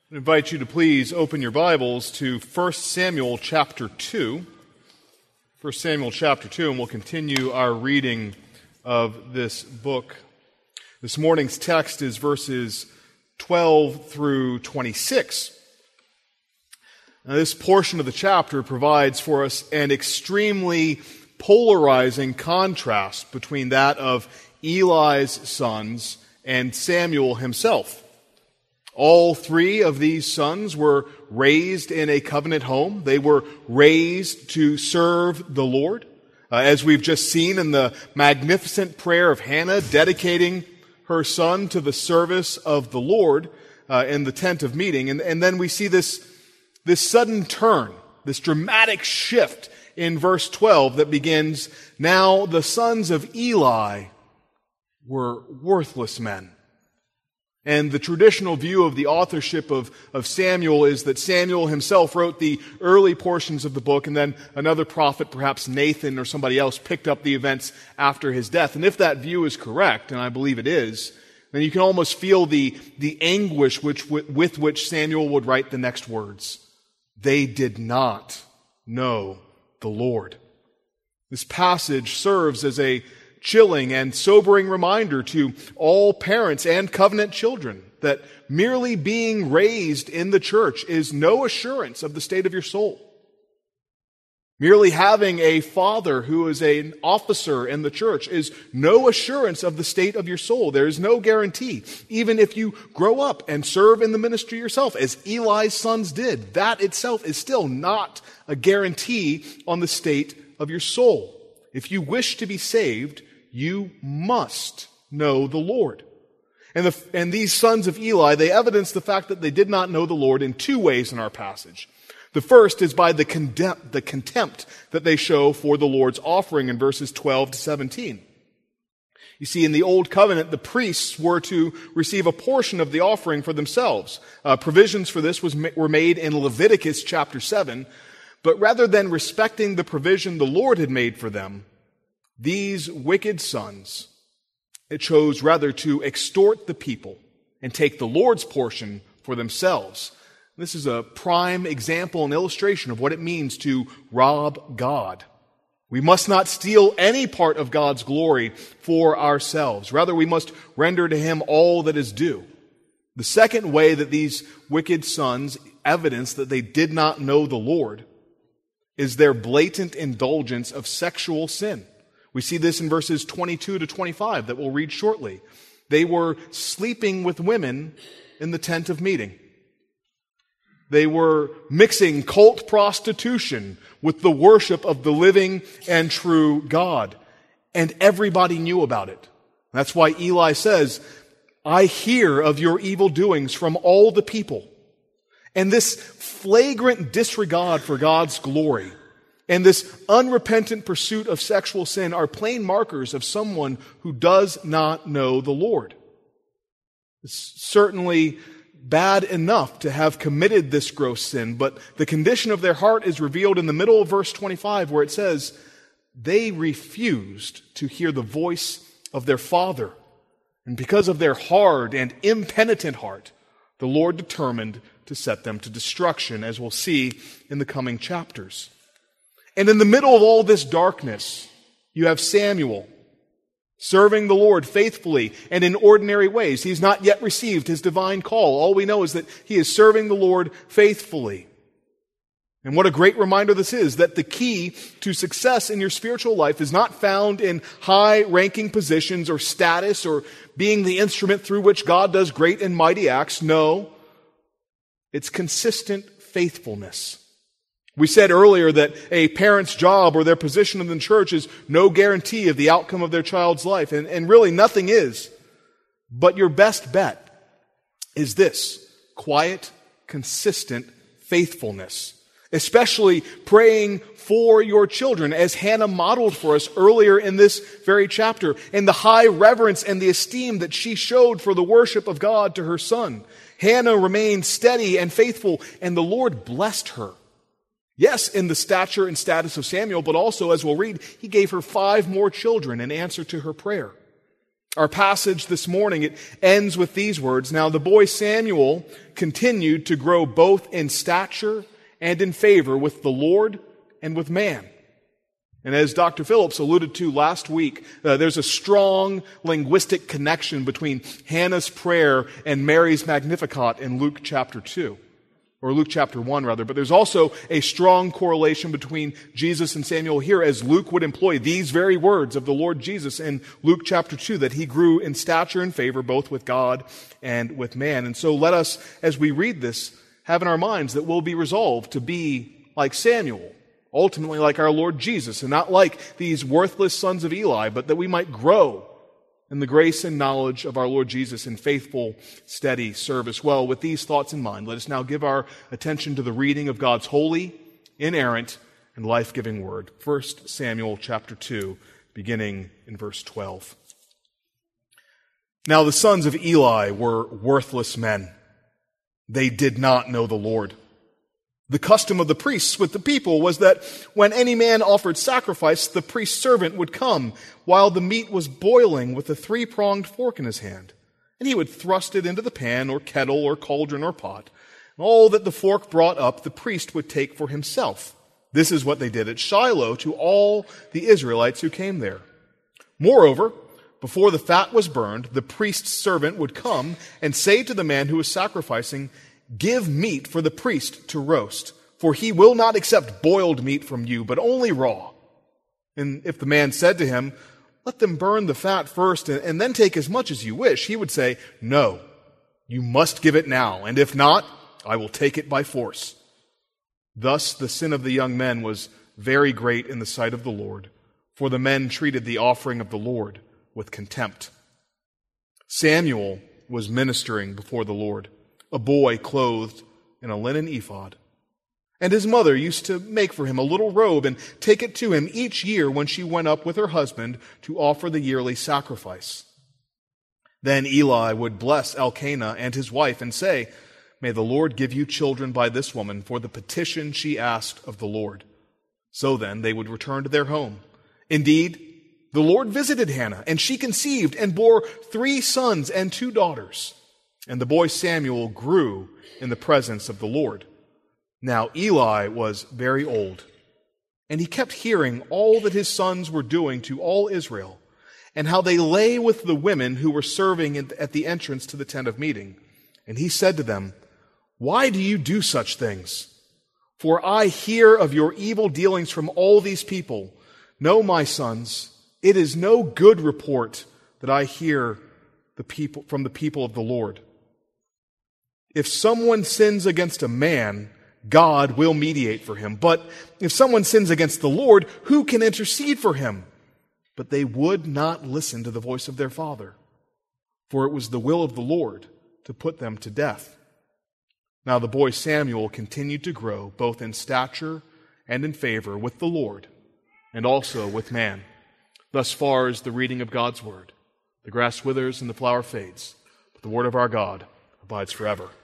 I invite you to please open your Bibles to 1 Samuel chapter 2. 1 Samuel chapter 2, and we'll continue our reading of this book. This morning's text is verses 12 through 26. Now, this portion of the chapter provides for us an extremely polarizing contrast between that of Eli's sons and Samuel himself. All three of these sons were raised in a covenant home. They were raised to serve the Lord. As we've just seen in the magnificent prayer of Hannah dedicating her son to the service of the Lord in the tent of meeting. And then we see this sudden turn, this dramatic shift in verse 12 that begins, "Now the sons of Eli were worthless men." And the traditional view of the authorship of Samuel is that Samuel himself wrote the early portions of the book, and then another prophet, perhaps Nathan or somebody else, picked up the events after his death. And if that view is correct, and I believe it is, then you can almost feel the anguish with which Samuel would write the next words. They did not know the Lord. This passage serves as a chilling and sobering reminder to all parents and covenant children that merely being raised in the church is no assurance of the state of your soul. Merely having a father who is an officer in the church is no assurance of the state of your soul. There is no guarantee. Even if you grow up and serve in the ministry yourself, as Eli's sons did, that itself is still not a guarantee on the state of your soul. If you wish to be saved, you must know the Lord. And these sons of Eli, they evidence the fact that they did not know the Lord in two ways in our passage. The first is by the contempt that they show for the Lord's offering in verses 12 to 17. You see, in the Old Covenant, the priests were to receive a portion of the offering for themselves. Provisions for this were made in Leviticus chapter 7, but rather than respecting the provision the Lord had made for them, these wicked sons, it chose rather to extort the people and take the Lord's portion for themselves. This is a prime example and illustration of what it means to rob God. We must not steal any part of God's glory for ourselves. Rather, we must render to Him all that is due. The second way that these wicked sons evidence that they did not know the Lord is their blatant indulgence of sexual sin. We see this in verses 22 to 25 that we'll read shortly. They were sleeping with women in the tent of meeting. They were mixing cult prostitution with the worship of the living and true God. And everybody knew about it. That's why Eli says, "I hear of your evil doings from all the people." And this flagrant disregard for God's glory and this unrepentant pursuit of sexual sin are plain markers of someone who does not know the Lord. It's certainly bad enough to have committed this gross sin, but the condition of their heart is revealed in the middle of verse 25, where it says, "They refused to hear the voice of their father. And because of their hard and impenitent heart, the Lord determined to set them to destruction," as we'll see in the coming chapters. And in the middle of all this darkness, you have Samuel serving the Lord faithfully and in ordinary ways. He's not yet received his divine call. All we know is that he is serving the Lord faithfully. And what a great reminder this is, that the key to success in your spiritual life is not found in high-ranking positions or status or being the instrument through which God does great and mighty acts. No, it's consistent faithfulness. We said earlier that a parent's job or their position in the church is no guarantee of the outcome of their child's life, and really nothing is. But your best bet is this: quiet, consistent faithfulness. Especially praying for your children, as Hannah modeled for us earlier in this very chapter, and the high reverence and the esteem that she showed for the worship of God to her son. Hannah remained steady and faithful, and the Lord blessed her. Yes, in the stature and status of Samuel, but also, as we'll read, he gave her 5 more children in answer to her prayer. Our passage this morning, it ends with these words, "Now the boy Samuel continued to grow both in stature and in favor with the Lord and with man." And as Dr. Phillips alluded to last week, there's a strong linguistic connection between Hannah's prayer and Mary's Magnificat in Luke chapter 2. Or Luke chapter 1, rather. But there's also a strong correlation between Jesus and Samuel here, as Luke would employ these very words of the Lord Jesus in Luke chapter 2, that he grew in stature and favor both with God and with man. And so let us, as we read this, have in our minds that we'll be resolved to be like Samuel, ultimately like our Lord Jesus, and not like these worthless sons of Eli, but that we might grow in the grace and knowledge of our Lord Jesus in faithful, steady service. Well, with these thoughts in mind, let us now give our attention to the reading of God's holy, inerrant, and life-giving word. 1 Samuel chapter 2, beginning in verse 12. Now the sons of Eli were worthless men. They did not know the Lord. The custom of the priests with the people was that when any man offered sacrifice, the priest's servant would come while the meat was boiling with a three-pronged fork in his hand. And he would thrust it into the pan or kettle or cauldron or pot. And all that the fork brought up, the priest would take for himself. This is what they did at Shiloh to all the Israelites who came there. Moreover, before the fat was burned, the priest's servant would come and say to the man who was sacrificing, "Give meat for the priest to roast, for he will not accept boiled meat from you, but only raw." And if the man said to him, "Let them burn the fat first and then take as much as you wish," he would say, "No, you must give it now, and if not, I will take it by force." Thus the sin of the young men was very great in the sight of the Lord, for the men treated the offering of the Lord with contempt. Samuel was ministering before the Lord, a boy clothed in a linen ephod. And his mother used to make for him a little robe and take it to him each year when she went up with her husband to offer the yearly sacrifice. Then Eli would bless Elkanah and his wife and say, "May the Lord give you children by this woman for the petition she asked of the Lord." So then they would return to their home. Indeed, the Lord visited Hannah, and she conceived and bore 3 sons and 2 daughters. And the boy Samuel grew in the presence of the Lord. Now Eli was very old, and he kept hearing all that his sons were doing to all Israel, and how they lay with the women who were serving at the entrance to the tent of meeting. And he said to them, "Why do you do such things? For I hear of your evil dealings from all these people. No, my sons, it is no good report that I hear from the people of the Lord. If someone sins against a man, God will mediate for him. But if someone sins against the Lord, who can intercede for him?" But they would not listen to the voice of their father, for it was the will of the Lord to put them to death. Now the boy Samuel continued to grow both in stature and in favor with the Lord and also with man. Thus far is the reading of God's word. The grass withers and the flower fades, but the word of our God abides forever.